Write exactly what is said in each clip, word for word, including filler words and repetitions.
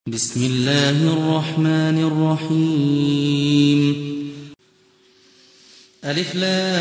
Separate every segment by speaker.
Speaker 1: بسم الله الرحمن الرحيم. ألف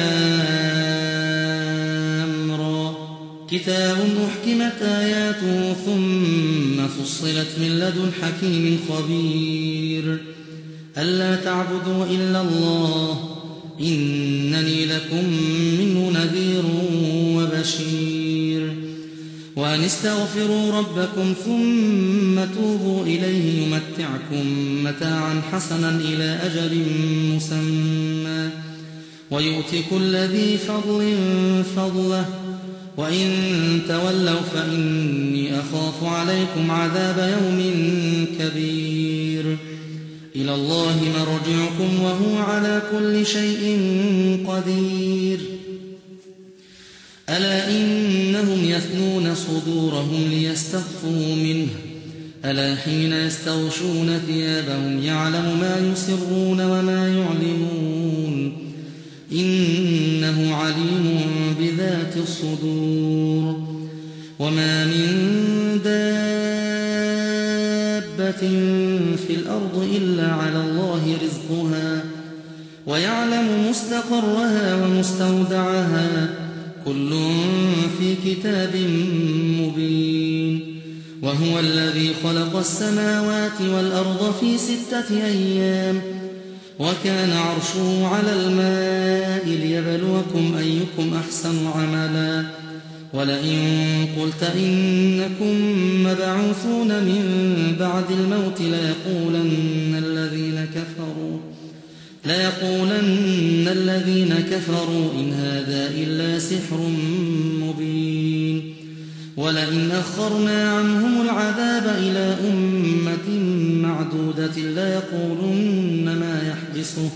Speaker 1: لام را، كتاب أحكمت آياته ثم فصلت من لدن حكيم خبير. ألا تعبدوا إلا الله إنني لكم منه نذير وبشير. وأن استغفروا ربكم ثم توبوا إليه يمتعكم متاعا حسنا إلى أجل مسمى ويؤتي كل ذي فضل فضله وإن تولوا فإني أخاف عليكم عذاب يوم كبير. إلى الله مرجعكم وهو على كل شيء قدير. ألا إنهم يثنون صدورهم ليستخفوا منه ألا حين يستغشون ثيابهم يعلم ما يسرون وما يعلمون إنه عليم بذات الصدور. وما من دابة في الأرض إلا على الله رزقها ويعلم مستقرها ومستودعها كل في كتاب مبين. وهو الذي خلق السماوات والأرض في ستة أيام وكان عرشه على الماء ليبلوكم أيكم أحسن عملا. ولئن قلت إنكم مبعوثون من بعد الموت ليقولن الذين كفروا ليقولن الذين كفروا إن هذا إلا سحر مبين. ولئن أخرنا عنهم العذاب إلى أمة معدودة ليقولن ما يحبسه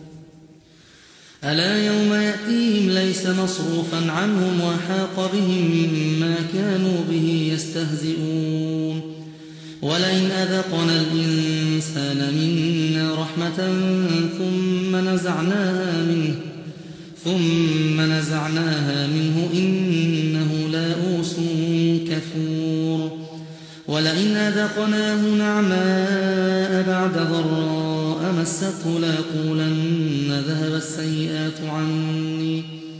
Speaker 1: ألا يوم يأتيهم ليس مصروفا عنهم وحاق بهم ما كانوا به يستهزئون. ولئن أذقنا الإنسان منا رحمة ثم نزعناها منه ثم نزعناها منه إنه ليئوس كفور. ولئن أذقناه نعماء بعد ضراء مسته ليقولن ذهب السيئات عني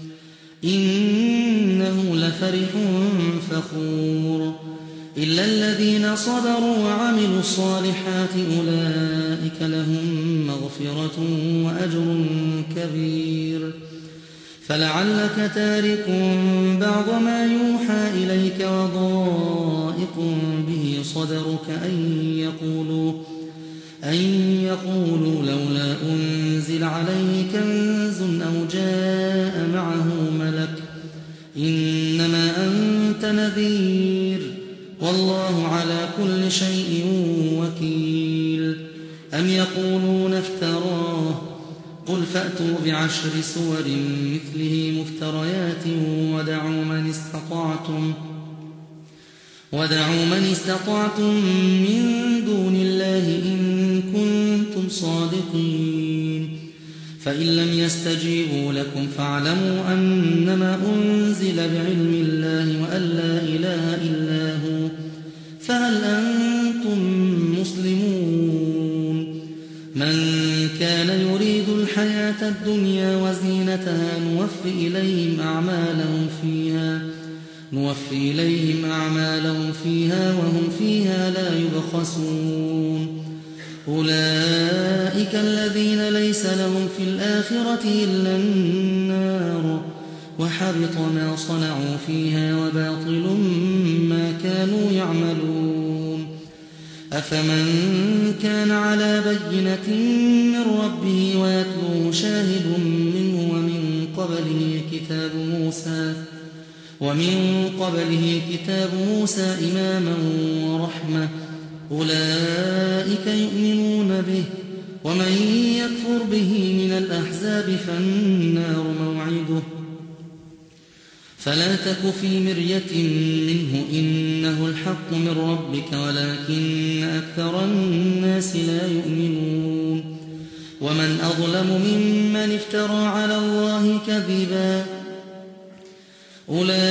Speaker 1: إنه لفرح فخور. إلا الذين صبروا وعملوا الصالحات أولئك لهم مغفرة وأجر كبير. فلعلك تارك بعض ما يوحى إليك وضائق به صدرك أن يقولوا أن يقولوا لولا أنزل عليه كنز أو جاء معه ملك إنما أنت نذير والله على كل شيء وكيل. أم يقولون افتراه قل فأتوا بعشر سور مثله مفتريات ودعوا من استطعتم ودعوا من استطعتم من دون الله إن كنتم صادقين. فإن لم يستجيبوا لكم فاعلموا أنما أنزل بعلم الله وأن لا إله إلا هو فهل أنتم مسلمون. من كان يريد الحياة الدنيا وزينتها نوفي إليهم أعمالهم فيها نوفي إليهم أعمالهم فيها وهم فيها لا يبخسون. أولئك الذين ليس لهم في الآخرة إلا النار وحبط ما صنعوا فيها وباطل ما كانوا يعملون. أفمن كان على بينة من ربه ويتلوه شاهد منه ومن قبله كتاب موسى ومن قبله كتاب موسى إماما ورحمة أولئك يؤمنون به. ومن يكفر به من الأحزاب فالنار موعده فلا تك في مرية منه إنه الحق من ربك ولكن أكثر الناس لا يؤمنون. ومن أظلم ممن افترى على الله كذبا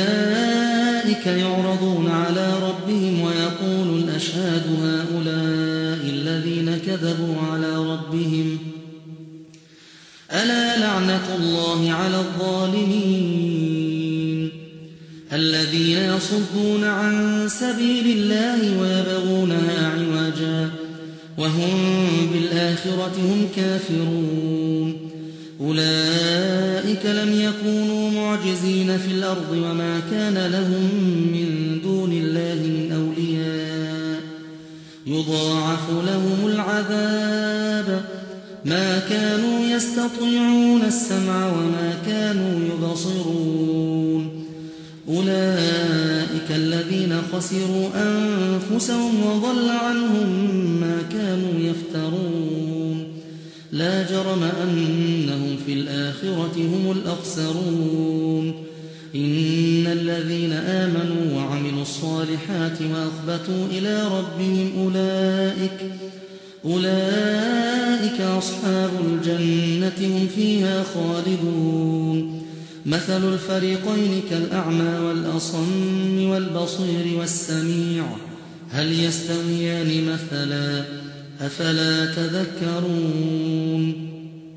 Speaker 1: أولئك يعرضون على ربهم ويقول الأشهاد هؤلاء كذبوا على ربهم ألا لعنة الله على الظالمين الذين يصدون عن سبيل الله ويبغونها عوجا وهم بالآخرة هم كافرون أولئك لم يكونوا معجزين في الأرض وما كان لهم من دون الله من أولياء يضاعف لهم العذاب ما كانوا يستطيعون السمع وما كانوا يبصرون أولئك الذين خسروا أنفسهم وضل عنهم ما كانوا يفترون لا جرم أنهم في الآخرة هم الأخسرون إن الذين آمنوا وعملوا الصالحات وأخبتوا إلى ربهم أولئك أولئك أصحاب الجنة هم فيها خالدون مثل الفريقين كالأعمى والأصم والبصير والسميع هل يستويان مثلا أفلا تذكرون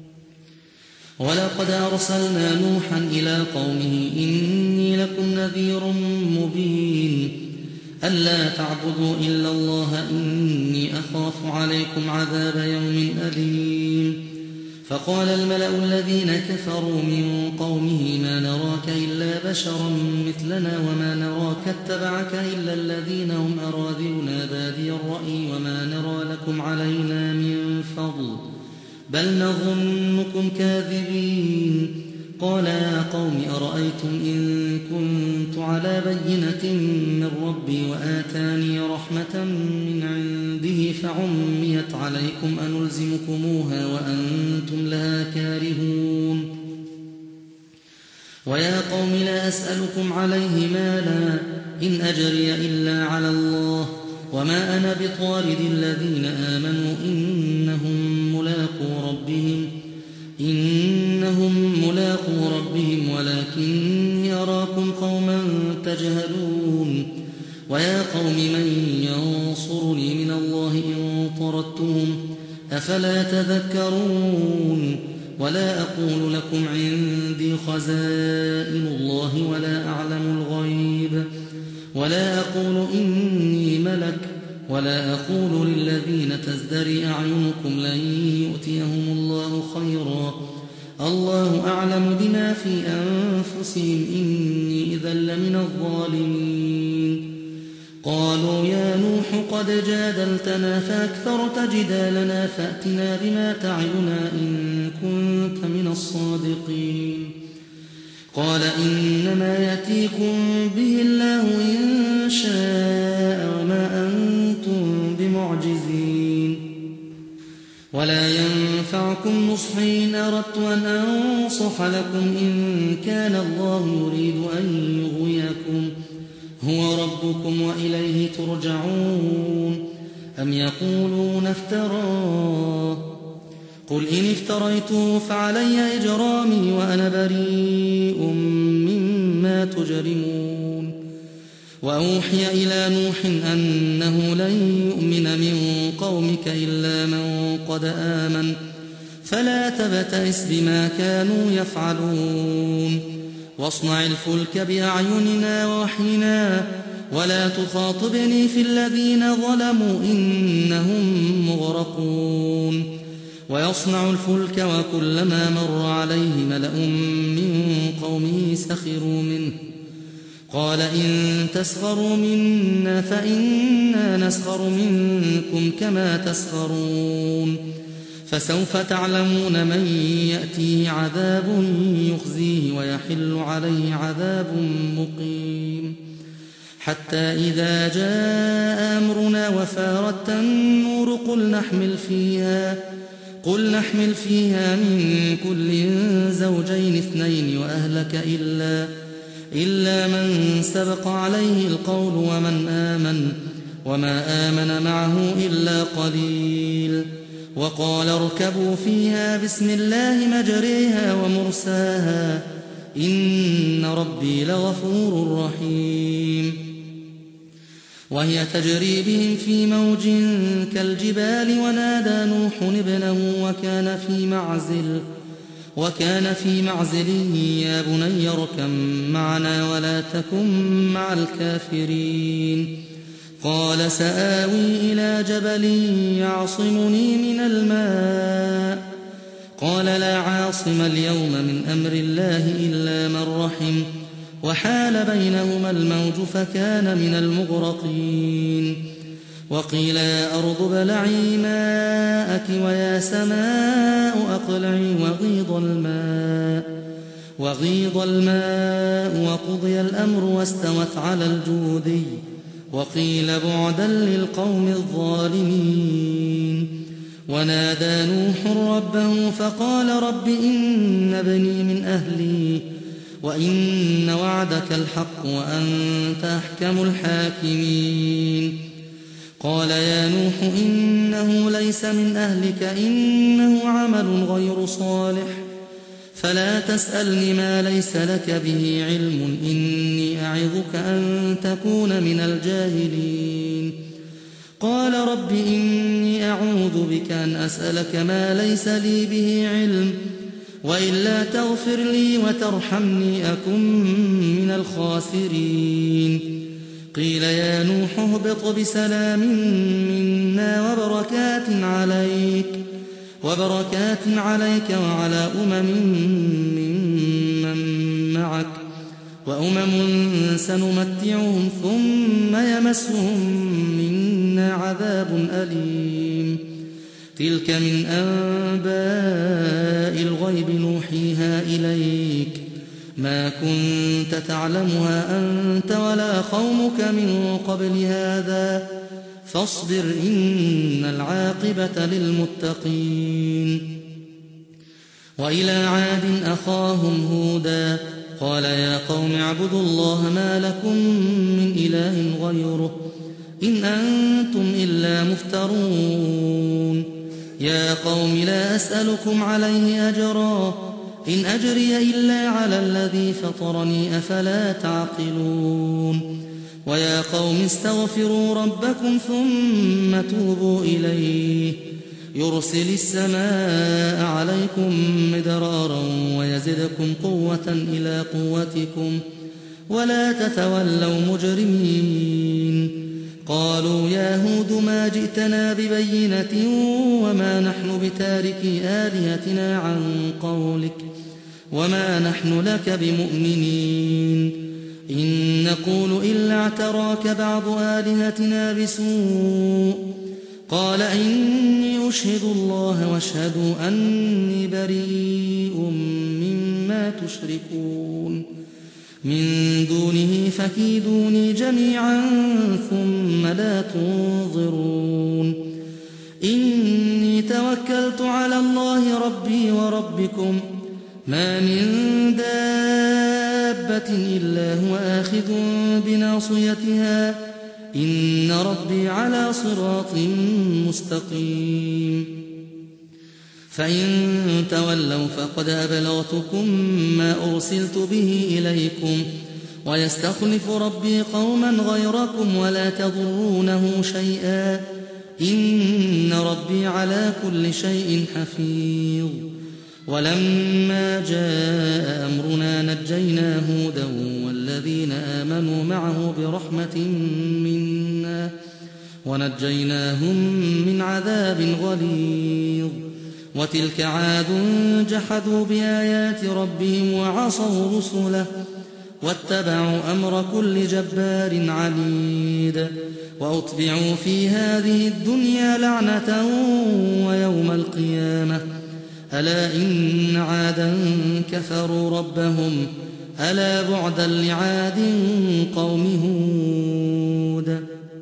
Speaker 1: ولقد أرسلنا نوحا إلى قومه إني لكم نذير مبين ألا تعبدوا إلا الله إني أخاف عليكم عذاب يوم أليم فقال الملأ الذين كفروا من قومه ما نراك إلا بشرا مثلنا وما نراك اتبعك إلا الذين هم أراذلنا بادي الرأي وما نرى لكم علينا من فضل بل نظنكم كاذبين قال يا قوم أرأيتم إن كنت على بينة من ربي وآتاني رحمة من عنده فعميت عليكم أنلزمكموها وأنتم لها كارهون ويا قوم لا أسألكم عليه مالا إن أجري إلا على الله وما أنا بطارد الذين آمنوا إنهم ملاقو ربهم إنهم ملاقو ربهم ولكني أراكم قوما تجهلون ويا قوم من ينصرني من الله إن طردتهم أفلا تذكرون ولا أقول لكم عندي خزائن الله ولا أعلم الغيب ولا أقول إني ملك ولا أقول للذين تزدري أعينكم لن يؤتيهم الله خيرا الله أعلم بما في أنفسهم إني إذا لمن الظالمين قالوا يا نوح قد جادلتنا فأكثرت جدالنا فأتنا بما تعدنا إن كنت من الصادقين قال إنما يأتيكم به الله إن شاء وما أنتم بمعجزين ولا ينفعكم نصحي إن أردت أن أنصح لكم إن كان الله يريد أن يغويكم هو ربكم وإليه ترجعون أم يقولون افتراه قل إن افتريته فعلي إجرامي وأنا بريء مما تجرمون وأوحي إلى نوح أنه لن يؤمن من قومك إلا من قد آمن فلا تبتئس بما كانوا يفعلون واصنع الفلك بأعيننا ووحينا ولا تخاطبني في الذين ظلموا إنهم مغرقون ويصنع الفلك وكلما مر عليه ملأ من قومه سخروا منه قال إن تسخروا منا فإنا نسخر منكم كما تسخرون فسوف تعلمون من يأتيه عذاب يخزيه ويحل عليه عذاب مقيم حتى إذا جاء أمرنا وفارت النور قل نحمل فيها قل نحمل فيها من كل زوجين اثنين وأهلك إلا إلا من سبق عليه القول ومن آمن وما آمن معه إلا قليل وقال اركبوا فيها بسم الله مجريها ومرساها إن ربي لغفور رحيم وهي تجري بهم في موج كالجبال ونادى نوح ابنه وكان في معزل وكان في معزل يا بني اركب معنا ولا تكن مع الكافرين قال سآوي إلى جبل يعصمني من الماء قال لا عاصم اليوم من أمر الله إلا من رحم وحال بينهما الموج فكان من المغرقين وقيل يا أرض ابلعي ماءك ويا سماء أقلعي وغيض الماء وغيض الماء وقضي الأمر واستوت على الجودي وقيل بعدا للقوم الظالمين ونادى نوح ربه فقال رب إن ابني من أهلي وإن وعدك الحق وأنت أحكم الحاكمين قال يا نوح إنه ليس من أهلك إنه عمل غير صالح فلا تسألني ما ليس لك به علم إني أعظك أن تكون من الجاهلين قال رب إني أعوذ بك أن أسألك ما ليس لي به علم وإلا تغفر لي وترحمني أكن من الخاسرين قيل يا نوح اهبط بسلام منا وبركات عليك وبركات عليك وعلى أمم ممن معك وأمم سنمتعهم ثم يمسهم منا عذاب أليم تلك من أنباء الغيب نوحيها إليك ما كنت تعلمها أنت ولا قومك من قبل هذا فاصبر إن العاقبة للمتقين وإلى عاد أخاهم هودا قال يا قوم اعبدوا الله ما لكم من إله غيره إن أنتم إلا مفترون يا قوم لا أسألكم عليه أجرا إن أجري إلا على الذي فطرني أفلا تعقلون ويا قوم استغفروا ربكم ثم توبوا إليه يرسل السماء عليكم مدرارا ويزدكم قوة إلى قوتكم ولا تتولوا مجرمين قالوا يا هود ما جئتنا ببينة وما نحن بتاركي آلهتنا عن قولك وما نحن لك بمؤمنين إن نقول إلا اعتراك بعض آلهتنا بسوء قال إني أشهد الله واشهدوا أني بريء مما تشركون من دونه فكيدوني جميعا ثم لا تنظرون إني توكلت على الله ربي وربكم ما من دابة إلا هو آخذ بناصيتها إن ربي على صراط مستقيم فإن تولوا فقد أبلغتكم ما أرسلت به إليكم ويستخلف ربي قوما غيركم ولا تضرونه شيئا إن ربي على كل شيء حفيظ ولما جاء أمرنا نجينا هودا والذين آمنوا معه برحمة منا ونجيناهم من عذاب غليظ وتلك عاد جحدوا بآيات ربهم وعصوا رسله واتبعوا أمر كل جبار عنيد وأتبعوا في هذه الدنيا لعنة ويوم القيامة ألا إن عادا كفروا ربهم ألا بعدا لعاد قوم هود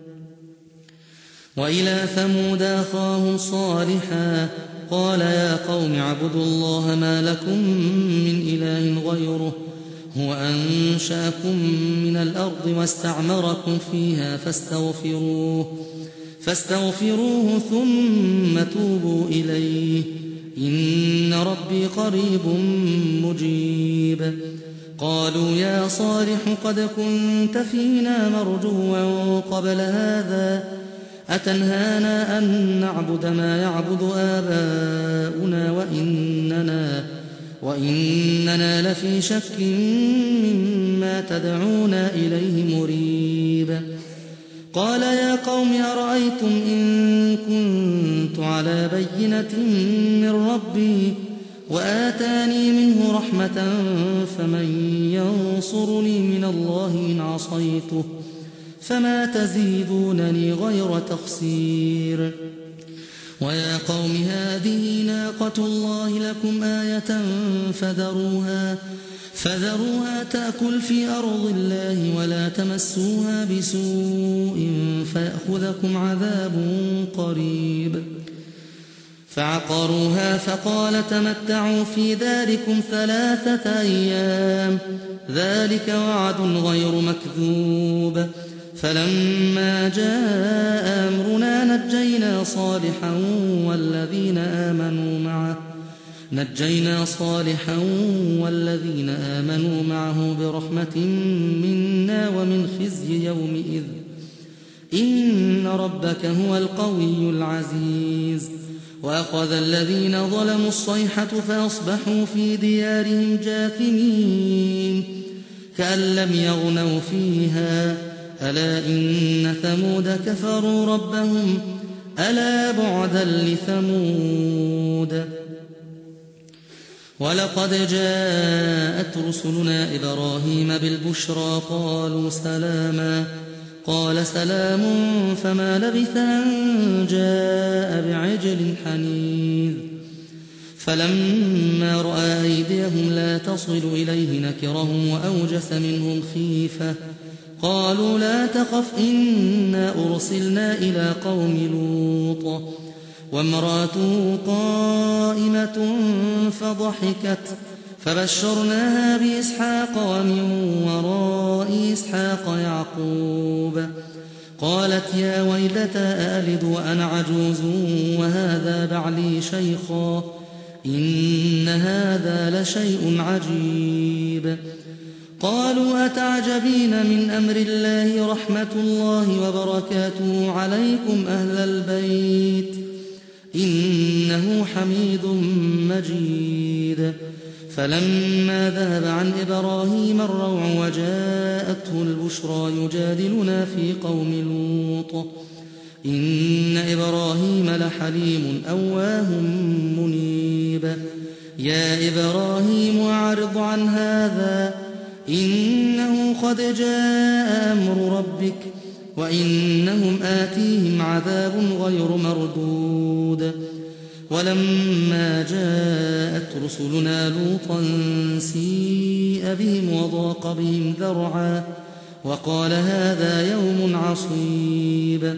Speaker 1: وإلى ثمود أخاهم صالحا قال يا قوم اعبدوا الله ما لكم من إله غيره هو أنشأكم من الأرض واستعمركم فيها فاستغفروه فاستغفروه ثم توبوا إليه إن ربي قريب مجيب قالوا يا صالح قد كنت فينا مرجوا قبل هذا أتنهانا أن نعبد ما يعبد آباؤنا وإننا, وإننا لفي شك مما تدعونا إليه مريب. قال يا قوم أرأيتم إن كنت على بينة من ربي وآتاني منه رحمة فمن ينصرني من الله إن عصيته فما تزيدونني غير تخسير. ويا قوم هذه ناقة الله لكم آية فذروها, فذروها تأكل في أرض الله ولا تمسوها بسوء فيأخذكم عذاب قريب. فعقروها فقال تمتعوا في داركم ثلاثة أيام ذلك وعد غير مكذوب. فلما جاء أمرنا نجينا صالحا والذين آمنوا معه نجينا صالحا والذين آمنوا معه برحمة منا ومن خزي يومئذ إن ربك هو القوي العزيز. وأخذ الذين ظلموا الصيحة فأصبحوا في ديارهم جاثمين كأن لم يغنوا فيها ألا إن ثمود كفروا ربهم ألا بعدا لثمود. ولقد جاءت رسلنا إبراهيم بالبشرى قالوا سلاما قال سلام فما لبث أن جاء بعجل حنيذ. فلما رأى أيديهم لا تصل إليه نكرهم وأوجس منهم خيفة قالوا لا تخف إنا أرسلنا إلى قوم لوط وامرأته قائمة فضحكت فبشرناها بإسحاق ومن وراء إسحاق يعقوب. قالت يا ويلتى أألد وأنا عجوز وهذا بعلي شيخا إن هذا لشيء عجيب. قالوا أتعجبين من أمر الله رحمة الله وبركاته عليكم أهل البيت إنه حميد مجيد. فلما ذهب عن إبراهيم الروع وجاءته البشرى يجادلنا في قوم لوط إن إبراهيم لحليم أواه منيب. يا إبراهيم أعرض عن هذا إنه قد جاء أمر ربك وإنهم آتيهم عذاب غير مردود. ولما جاءت رسلنا لوطا سيء بهم وضاق بهم ذرعا وقال هذا يوم عصيب.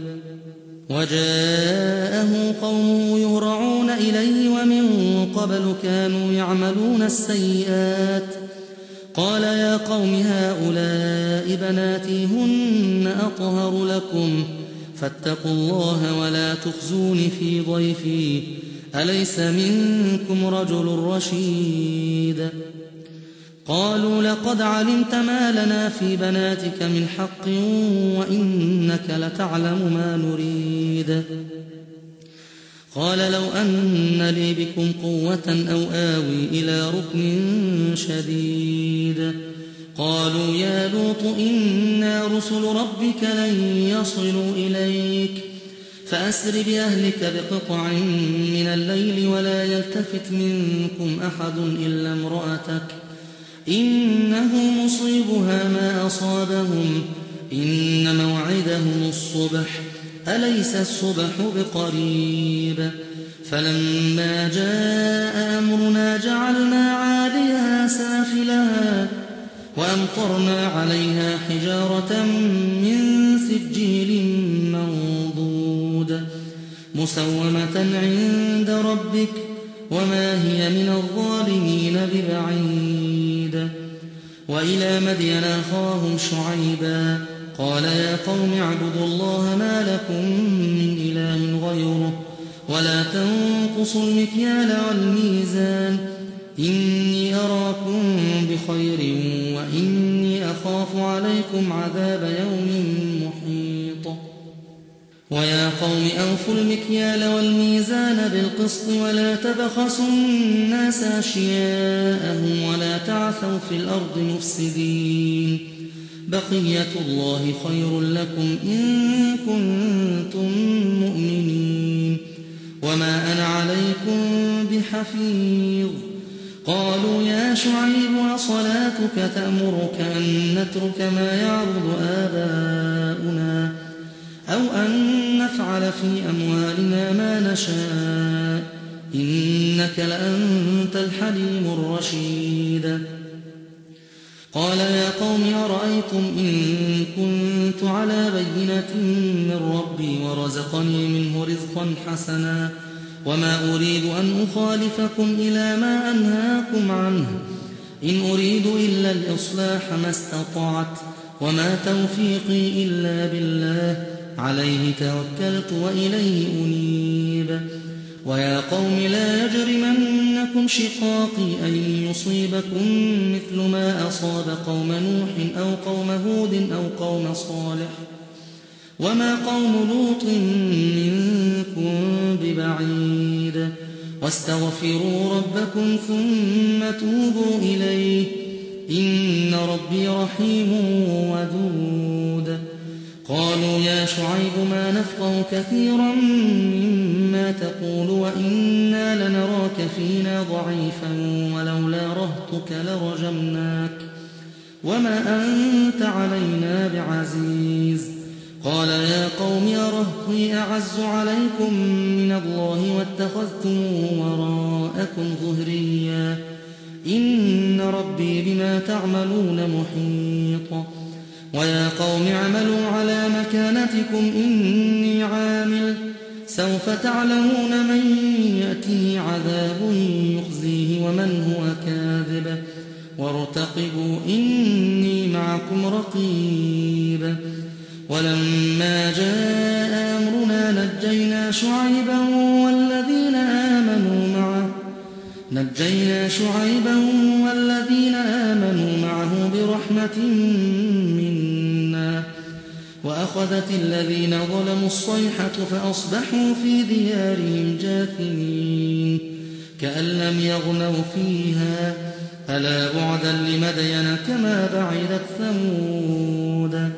Speaker 1: وجاءه قومه يهرعون إليه ومن قبل كانوا يعملون السيئات قال يا قوم هؤلاء بناتي هن أطهر لكم فاتقوا الله ولا تخزون في ضيفي أليس منكم رجل رشيد. قالوا لقد علمت ما لنا في بناتك من حق وإنك لتعلم ما نريد. قال لو أن لي بكم قوة أو آوي إلى ركن شديد. قالوا يا لوط إنا رسل ربك لن يصلوا إليك فأسر بأهلك بقطع من الليل ولا يلتفت منكم أحد إلا امرأتك إنه مصيبها ما أصابهم إن موعدهم الصبح أليس الصبح بقريب. فلما جاء أمرنا جعلنا عاليها سافلها وأمطرنا عليها حجارة من سجيل منضود مسومة عند ربك وما هي من الظالمين ببعيد. وإلى مدين أخاهم شعيبا قال يا قوم اعبدوا الله ما لكم من إله غيره ولا تنقصوا المكيال والميزان إني أراكم بخير عليكم عذاب يوم محيط. ويا قوم أوفوا المكيال والميزان بالقسط ولا تبخسوا الناس أشياءهم ولا تعثوا في الأرض مفسدين. بقية الله خير لكم إن كنتم مؤمنين وما أنا عليكم بحفيظ. قالوا يا شعيب أصلاتك تأمرك أن نترك ما يعبد آباؤنا أو أن نفعل في أموالنا ما نشاء إنك لأنت الحليم الرشيد. قال يا قوم أرأيتم إن كنت على بينة من ربي ورزقني منه رزقا حسنا وما أريد أن أخالفكم إلى ما أنهاكم عنه إن أريد إلا الإصلاح ما استطعت وما توفيقي إلا بالله عليه توكلت وإليه أنيب. ويا قوم لا يجرمنكم شقاقي أن يصيبكم مثل ما أصاب قوم نوح أو قوم هود أو قوم صالح وما قوم لوط منكم ببعيد. واستغفروا ربكم ثم توبوا إليه إن ربي رحيم ودود. قالوا يا شعيب ما نفقه كثيرا مما تقول وإنا لنراك فينا ضعيفا ولولا رهطك لرجمناك وما أنت علينا بعزيز. قال يا قوم أرهطي أعز عليكم من الله واتخذتموه وراءكم ظهريا إن ربي بما تعملون محيط. ويا قوم اعملوا على مكانتكم إني عامل سوف تعلمون من يأتيه عذاب يخزيه ومن هو كاذب وارتقبوا إني معكم رقيب. ولما جاء أمرنا نجينا شعيبا والذين آمنوا معه نجينا شعيبا والذين آمنوا معه برحمة منا وأخذت الذين ظلموا الصيحة فأصبحوا في ديارهم جاثمين كأن لم يغنوا فيها ألا بعدا لمدين كما بعدت ثمود.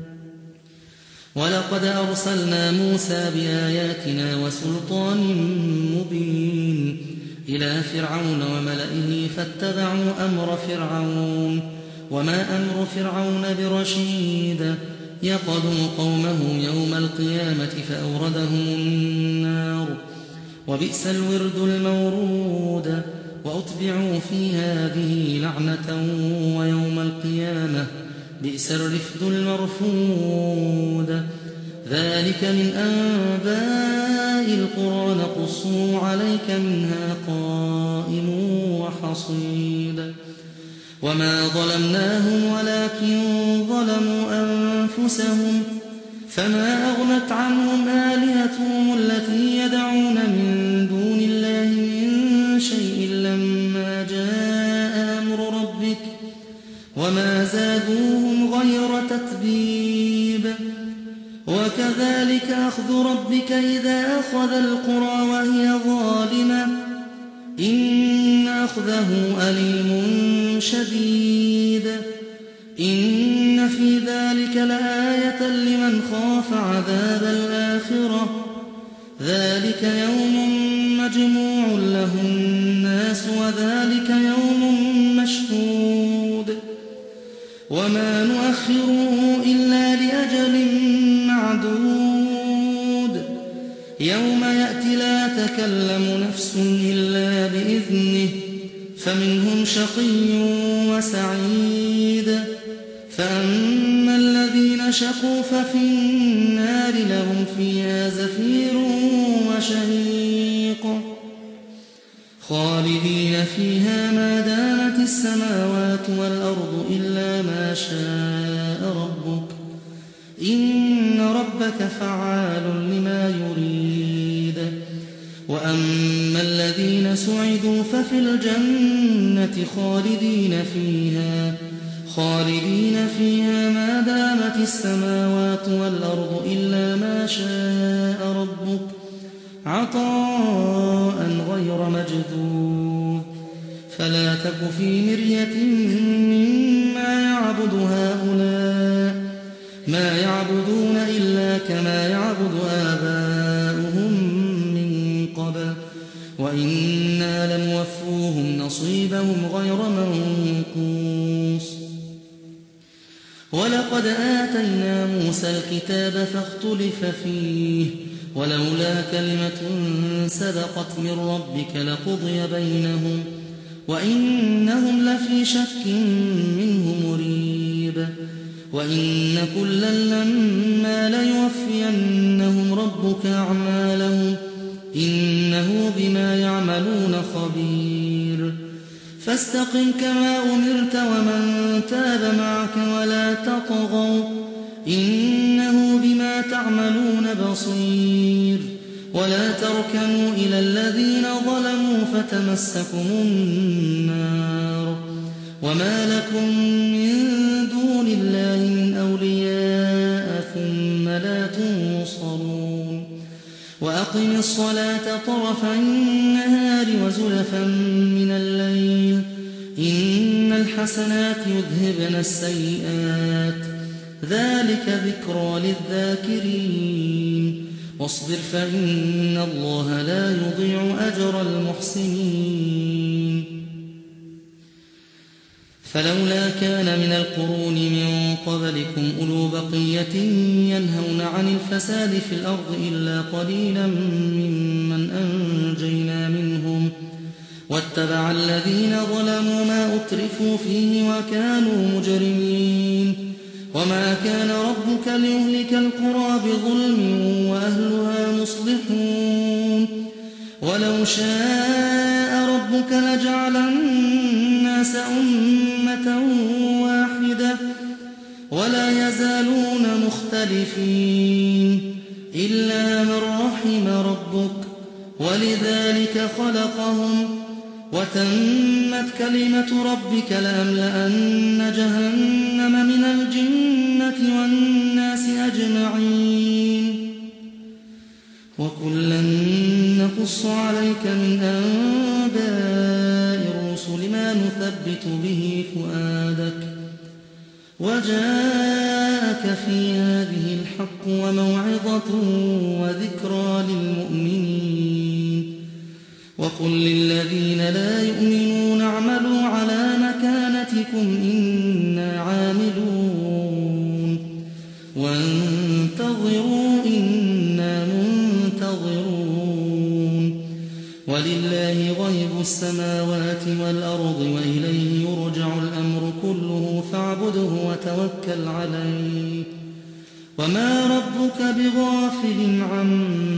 Speaker 1: ولقد أرسلنا موسى بآياتنا وسلطان مبين إلى فرعون وملئه فاتبعوا أمر فرعون وما أمر فرعون برشيد. يقدم قومه يوم القيامة فأوردهم النار وبئس الورد المورود. وأتبعوا في هذه لعنة ويوم القيامة بئس الرفد المرفود. ذلك من أنباء القرى نقصه عليك منها قائم وحصيد. وما ظلمناهم ولكن ظلموا أنفسهم فما أغنت عنهم آلهتهم التي يدعون من دون الله من شيء لما جاء أمر ربك وما زادوهم غير تتبيب. وكذلك أخذ ربك إذا أخذ القرى وهي ظالمة إن أخذه أليم شديد. إن في ذلك لآية لمن خاف عذاب الآخرة ذلك يوم مجموع له الناس وذلك يوم مشهود وما نؤخره إلا لأجل معدود. يوم يأتي لا تكلم نفس إلا بإذنه فمنهم شقي وسعيد. فأما الذين شقوا ففي النار لهم فيها زفير وشهيق خالدين فيها ما دامت السماوات والأرض إلا ما شاء ربك إن ربك فعال لما يريد. وأما الذين سعدوا ففي الجنة خالدين فيها خالدين فيها ما دامت السماوات والأرض إلا ما شاء ربك عطاء غير مجذوذ فلا تك في مرية مما يعبد هؤلاء ما يعبدون إلا كما يعبد آباؤهم من قبل وإنا لموفوهم نصيبهم غير منقوص ولقد آتينا موسى الكتاب فاختلف فيه ولولا كلمة سبقت من ربك لقضي بينهم وإنهم لفي شك منه مريب وإن كلا لما ليوفينهم ربك أعمالهم إنه بما يعملون خبير فاستقم كما أمرت ومن تاب معك ولا تطغوا إنه بما تعملون بصير ولا تركنوا إلى الذين ظلموا فتمسكم النار وما لكم من دون الله من أولياء ثم لا تنصرون وأقم الصلاة طرفي النهار وزلفا من الليل إن الحسنات يذهبن السيئات ذلك ذكرى للذاكرين واصبر فإن الله لا يضيع أجر المحسنين فلولا كان من القرون من قبلكم أولو بقية ينهون عن الفساد في الأرض إلا قليلا ممن أنجينا منهم واتبع الذين ظلموا ما أترفوا فيه وكانوا مجرمين وما كان ربك ليهلك القرى بظلم وأهلها مصلحون ولو شاء ربك لجعل الناس أمة واحدة ولا يزالون مختلفين إلا من رحم ربك ولذلك خلقهم وتمت كلمة ربك لأملأن جهنم من الجنة والناس أجمعين وكلا نقص عليك من أنباء الرسل ما نثبت به فؤادك وجاءك في هذه الحق وموعظة وذكرى للمؤمنين وقل للذين لا يؤمنون اعملوا على مكانتكم إنا عاملون وانتظروا إنا منتظرون ولله غيب السماوات والأرض وإليه يرجع الأمر كله فاعبده وتوكل عليه وما ربك بغافل عما